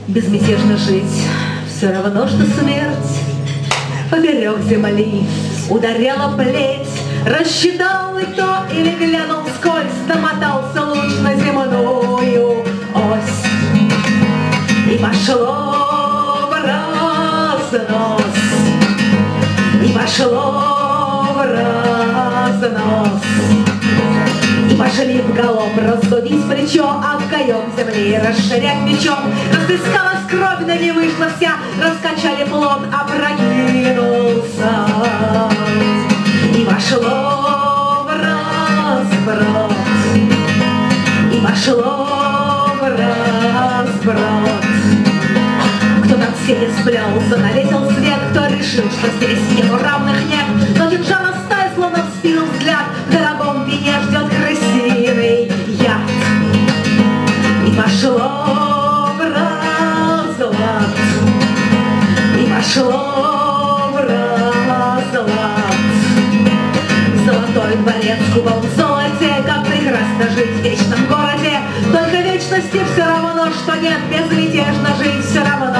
Безмятежно жить все равно, что смерть. Поперек земли ударяла плеть, рассчитал и то или глянул вскользь, домотался луч на земную ось. И пошло в разнос, и пошло в разнос. И пошли в галоп раздувить плечо, а в каем земли расширять мечом. Расплескалась кровь, да не вышла вся, раскачали плод, опрокинулся. И пошло в разброд, и пошло в разброд. Кто там в сене сплелся, налетел свет, кто решил, что здесь ему равных нет. Но кинжал оставил, словно в спину взгляд, в дорогом вине ждет крысиный яд. И пошло в разлад, и пошло в разлад. Золотой дворец кубом в золоте, как прекрасно жить в вечном городе. Только вечности все равно, что нет, безмятежно жить все равно,